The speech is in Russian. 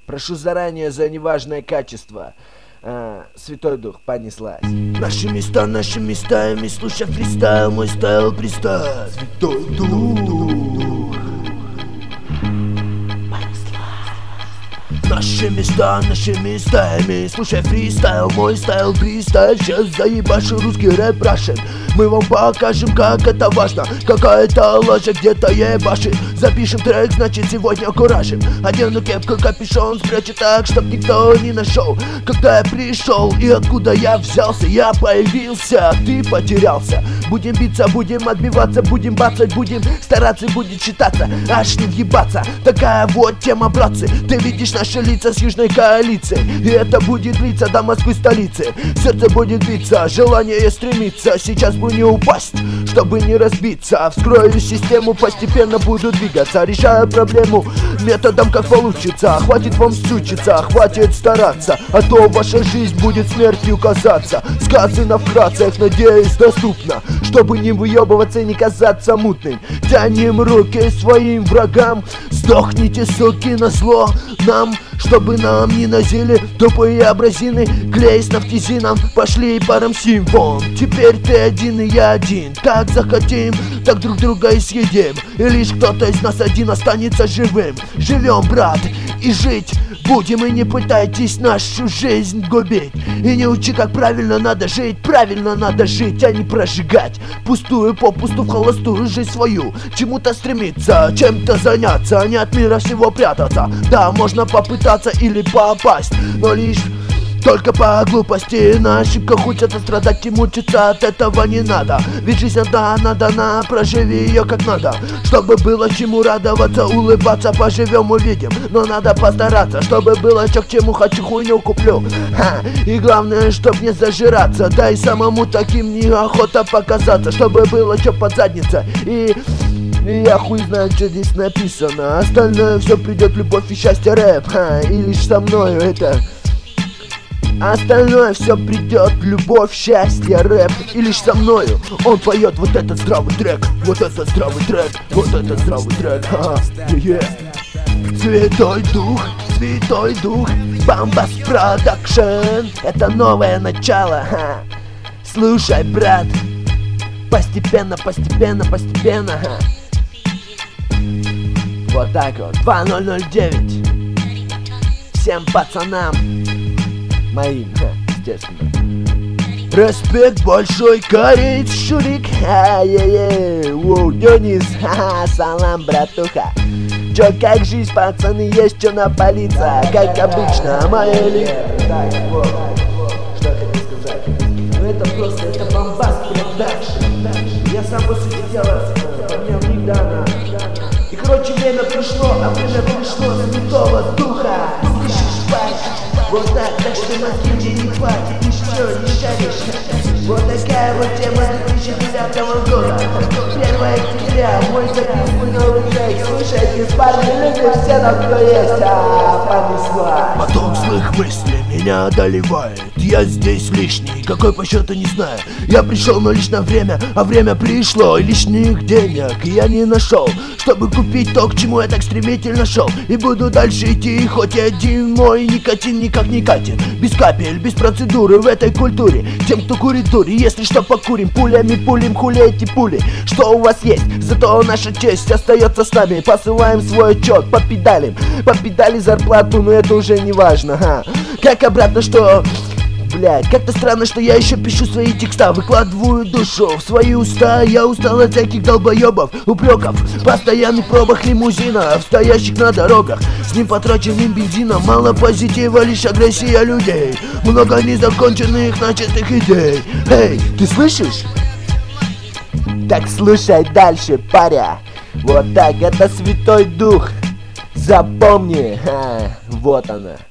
Прошу заранее за неважное качество. Святой Дух, понеслась. Наши места, и слушай фристайл, мой стайл пристайл. Святой Дух. Наши места, и слушай фристайл, мой стайл пристайл. Сейчас заебашу русский рэп Russian. Мы вам покажем, как это важно. Какая-то ложь где-то ебашит. Запишем трек, значит сегодня куражим. Одену кепку, капюшон спрячу так, чтоб никто не нашел. Когда я пришел и откуда я взялся, я появился, ты потерялся. Будем биться, будем отбиваться, будем бацать, будем стараться, будет считаться, аж не въебаться. Такая вот тема, братцы. Ты видишь наши лица с южной коалиции, и это будет длиться до Москвы столицы. Сердце будет биться, желание стремиться. Сейчас бы не упасть, чтобы не разбиться. Вскрою систему, постепенно буду двигаться. Решаю проблему методом, как получится. Хватит вам сучиться, хватит стараться, а то ваша жизнь будет смертью казаться. Сказано вкратце, надеюсь, доступно, чтобы не выебываться и не казаться мутным. Тянем руки своим врагам. Сдохните, суки, на зло нам, чтобы нам не носили тупые абразины. Клей с нафтизином, пошли парамсим вон. Теперь ты один и я один. Как захотим, так друг друга и съедим. И лишь кто-то из нас один останется живым. Живем, брат, и жить будем. И не пытайтесь нашу жизнь губить. И не учи, как правильно надо жить. Правильно надо жить, а не прожигать пустую попусту в холостую жизнь свою. Чему-то стремиться, чем-то заняться, а не от мира всего прятаться. Да, можно попытаться или попасть, но лишь только по глупости. На ошибках учатся страдать и мучиться. От этого не надо, ведь жизнь одна дана. Проживи ее как надо, чтобы было чему радоваться, улыбаться. Поживем, увидим, но надо постараться, чтобы было чё к чему. Хочу, хуйню куплю. И главное, чтоб не зажираться. Да и самому таким неохота показаться, чтобы было чё под задницей. И я хуй знаю, что здесь написано. Остальное все придет, любовь и счастье, рэп. И лишь со мною это. Остальное все придет, любовь, счастье, рэп. И лишь со мною он поет вот этот здравый трек. Вот этот здравый трек, вот этот здравый трек. Святой Дух, Бамбас Продакшн. Это новое начало. Слушай, брат, постепенно. Вот так вот, 2009. Всем пацанам моим, естественно. Респект большой, кореец, Шурик. Воу, Денис, салам, братуха. Чё, как жизнь, пацаны, есть чё напалиться? Как обычно, моя ли. Так, вот, что хотел сказать. Ну это просто, это Бамбас Продакшн. Я сам по сути дела поднял недавно. И короче, время пришло, Святого Духа. Вот так что мозги мне не хватит, ничего не шаришь. Вот такая вот тема 2009 года. 1 октября, мой записанный новый трек. Слушайте, парни, любят все там, кто есть, понесла. Поток злых мыслей меня одолевает. Я здесь лишний, какой по счету не знаю. Я пришел, но лишь на время, а время пришло. И лишних денег я не нашел, чтобы купить то, к чему я так стремительно шел. И буду дальше идти, хоть и один мой никотин никак не катит. Без капель, без процедуры в этой культуре. Тем, кто курит дури, если что, покурим. Пулями пулим, хули эти пули. Что у вас есть, зато наша честь остается с нами. Посылаем свой отчет по педалям. По педали зарплату, но это уже не важно. Как обратно, что... Блять, как-то странно, что я еще пишу свои текста, выкладываю душу в свои уста. Я устал от всяких долбоебов, упреков, постоянных пробок лимузинов, стоящих на дорогах с непотраченным бензином. Мало позитива, лишь агрессия людей, много незаконченных начатых идей. Эй, ты слышишь? Так слушай дальше, паря. Вот так, это Святой Дух. Запомни, вот она.